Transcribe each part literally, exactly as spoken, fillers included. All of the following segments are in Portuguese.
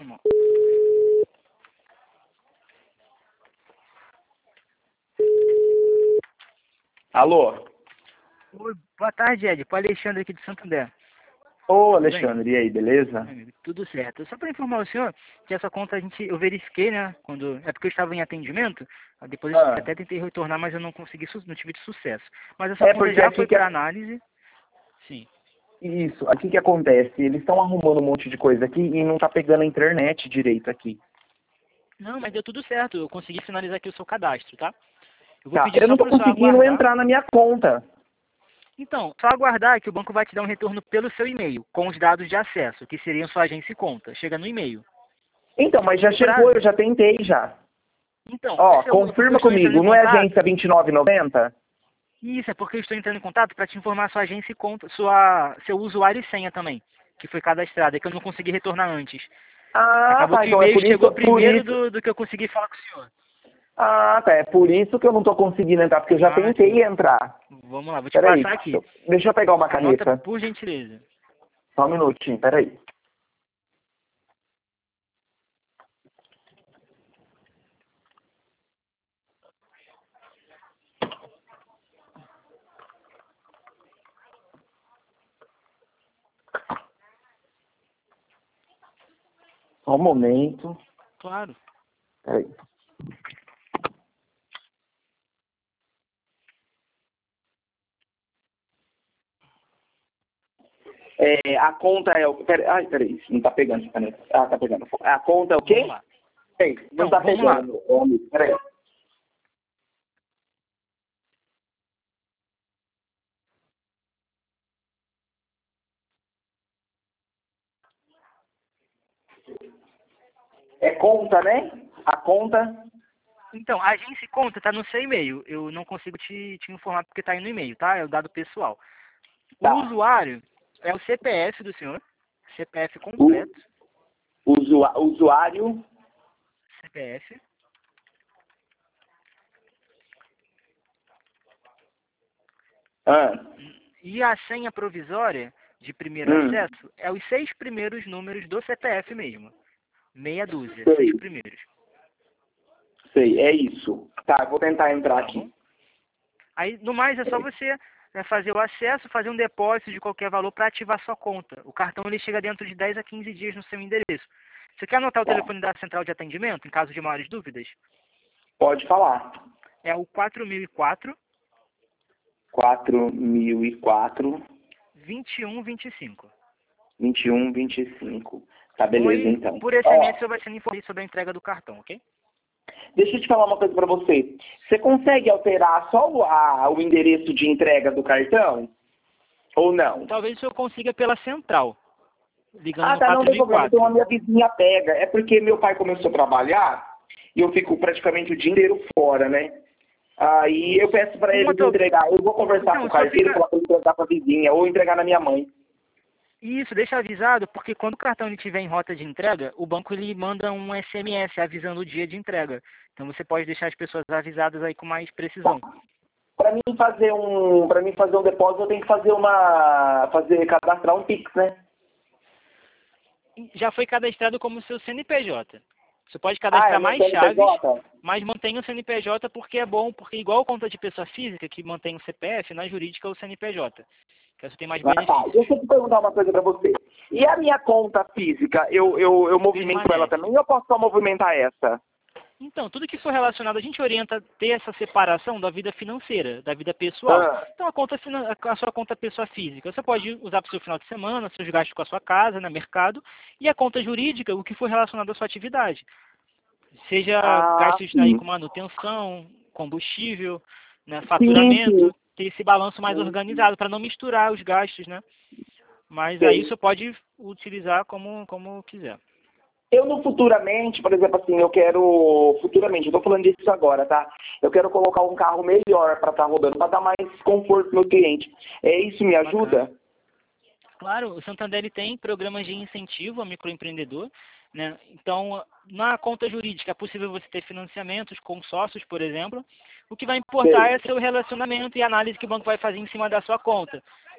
normal. Alô? Oi, boa tarde, Ed. Para Alexandre aqui de Santander. Ô, Alexandre, e aí, beleza? Amigo, tudo certo. Só para informar o senhor que essa conta a gente, eu verifiquei, né? Quando, é porque eu estava em atendimento, aí depois eu Ah, até tentei retornar, mas eu não consegui, su- não tive sucesso. Mas essa é conta porque já aqui foi que para é- análise. Sim. isso, aqui que acontece, eles estão arrumando um monte de coisa aqui e não tá pegando a internet direito aqui. Não, mas deu tudo certo. Eu consegui finalizar aqui o seu cadastro, tá? Eu vou Tá, pedir eu só não tô para o senhor conseguindo aguardar. entrar na minha conta. Então, só aguardar que o banco vai te dar um retorno pelo seu e-mail, com os dados de acesso, que seriam sua agência e conta. Chega no e-mail. Então, mas já O chegou, prazo. eu já tentei já. Então, Ó, esse é o- é porque eu confirma estou entrando em comigo, não é contato. agência vinte e nove e noventa? Isso, é porque eu estou entrando em contato para te informar sua agência e conta, sua, seu usuário e senha também, que foi cadastrado, é que eu não consegui retornar antes. Ah, Acabou tá, que o então é e-mail por chegou isso, por primeiro isso. do, do que eu consegui falar com o senhor. Ah, tá, é por isso que eu não tô conseguindo entrar, porque eu já Ah, sim. tentei entrar. Vamos lá, vou te Peraí, passar aqui. deixa eu pegar uma Anota caneta. por gentileza. Só um minutinho, peraí. Só um momento. Claro. Peraí. É, a conta é o... Pera... Ai, peraí, não tá pegando essa caneta. Ah, tá pegando. A conta é o quê? Vamos lá. Peraí, não Então, tá vamos lá. pegando. Homem, peraí. É conta, né? A conta... Então, a agência e conta está no seu e-mail. Eu não consigo te, te informar porque está aí no e-mail, tá? É o dado pessoal. O Tá. usuário é o C P F do senhor, C P F O completo, usua- usuário... C P F, Ah, e a senha provisória de primeiro hum, acesso é os seis primeiros números do C P F mesmo. Meia dúzia, seis sei, primeiros. sei, é isso. Tá, eu vou tentar entrar Tá aqui. bom? Aí, no mais, é só você né, fazer o acesso, fazer um depósito de qualquer valor para ativar sua conta. O cartão ele chega dentro de dez a quinze dias no seu endereço. Você quer anotar o Tá. telefone da central de atendimento, em caso de maiores dúvidas? Pode falar. É o quatro mil e quatro, quatro mil e quatro, vinte e um vinte e cinco. vinte e um, vinte e cinco. Tá, Tá bom? beleza, E então. por S M S Ó, você vai sendo informado sobre a entrega do cartão, ok? deixa eu te falar uma coisa pra você. Você consegue alterar só o, a- o endereço de entrega do cartão? Ou não? Talvez o senhor consiga pela central, ligando Ah, no tá, não tem problema. Então a quatro mil e quatro. minha vizinha pega. É porque meu pai começou a trabalhar e eu fico praticamente o dia inteiro fora, né? Aí eu peço pra Uma eles to... entregar. Eu vou conversar com Então, o só carteiro, fica... falar pra ele entregar pra vizinha ou entregar na minha mãe. Isso, deixa avisado, porque quando o cartão estiver em rota de entrega, o banco ele manda um S M S avisando o dia de entrega. Então você pode deixar as pessoas avisadas aí com mais precisão. Pra mim fazer um, para mim fazer um depósito, eu tenho que fazer uma, fazer cadastrar um Pix, né? Já foi cadastrado como seu C N P J. Você pode Ah, é cadastrar meu mais chaves, C N P J? mas mantenha o C N P J porque é bom, porque igual conta de pessoa física que mantém o C P F, na jurídica é o C N P J. Que você tem mais Ah, tá. benefícios. Deixa eu te perguntar uma coisa pra você. E a minha conta física, eu, eu, eu movimento ela Permanece. também ou eu posso só movimentar essa? Então, tudo que for relacionado, a gente orienta a ter essa separação da vida financeira, da vida pessoal. Ah, Então, a, conta, finan- a sua conta pessoa física, você pode usar para o seu final de semana, seus gastos com a sua casa, no mercado, e a conta jurídica, o que for relacionado à sua atividade. Seja ah, gastos aí sim. com manutenção, combustível, né, Sim, sim. faturamento, ter esse balanço mais organizado, para não misturar os gastos, né? Mas aí Sei. você pode utilizar como, como quiser. Eu no futuramente, por exemplo, assim, eu quero, futuramente, eu tô falando disso agora, tá? Eu quero colocar um carro melhor para estar rodando, para dar mais conforto pro meu cliente. É isso, me Bacana. ajuda? Claro, o Santander ele tem programas de incentivo ao microempreendedor, né? Então, na conta jurídica é possível você ter financiamentos com sócios, por exemplo. O que vai importar Sei. é seu relacionamento e a análise que o banco vai fazer em cima da sua conta.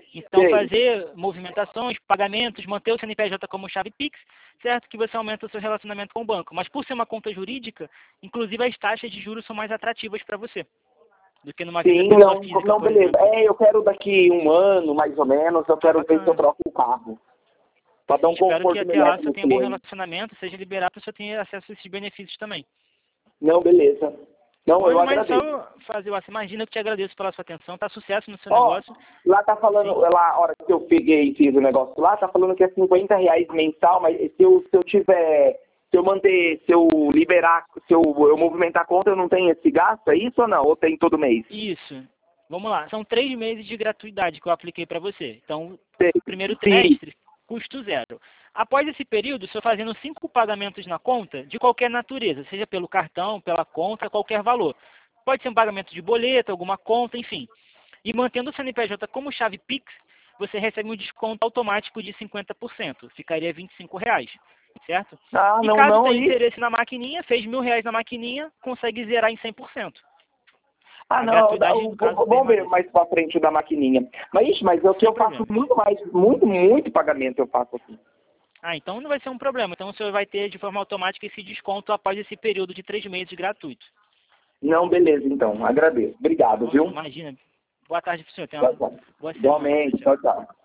Então, Sei. fazer movimentações, pagamentos, manter o C N P J como chave Pix, certo? Que você aumenta o seu relacionamento com o banco. Mas por ser uma conta jurídica, inclusive as taxas de juros são mais atrativas para você do que numa vida Sim, pessoa não, física, não, por beleza. exemplo. É, eu quero daqui um ano, mais ou menos, eu Ah, quero ver se eu bacana. troco o carro. Para dar um Espero que conforto até lá melhor para você o tenha um bom cliente. relacionamento, seja liberado para você ter acesso a esses benefícios também. Não, beleza. Não, eu Bom, mas agradeço. só fazer, você imagina que eu te agradeço pela sua atenção, tá sucesso no seu Ó, negócio. lá tá falando, Sim. lá, a hora que eu peguei e fiz o negócio lá, tá falando que é cinquenta reais mensal, mas se eu, se eu tiver, se eu manter, se eu liberar, se eu, eu movimentar a conta, eu não tenho esse gasto, é isso ou não? Ou tem todo mês? Isso. Vamos lá. São três meses de gratuidade que eu apliquei para você. Então, Sei. o primeiro Sim. trimestre, custo zero. Após esse período, se eu fazendo cinco pagamentos na conta, de qualquer natureza, seja pelo cartão, pela conta, qualquer valor. Pode ser um pagamento de boleto, alguma conta, enfim. E mantendo o C N P J como chave Pix, você recebe um desconto automático de cinquenta por cento. Ficaria vinte e cinco reais, certo? Ah, E não, caso não, tenha isso. interesse na maquininha, fez mil reais na maquininha, consegue zerar em cem por cento. Ah, A não, gratuidade, no caso, vamos ver permanece. mais pra frente o da maquininha. Mas, ixi, mas é o que Sem eu faço problema. muito mais, muito, muito pagamento eu faço aqui. Ah, então não vai ser um problema. Então você vai ter de forma automática esse desconto após esse período de três meses gratuito. Não, beleza, então, agradeço. Obrigado, Bom, viu? imagina. Boa tarde para o senhor. Tenha Tchau, uma tchau. boa semana. Igualmente, Tchau, tchau. tchau, tchau.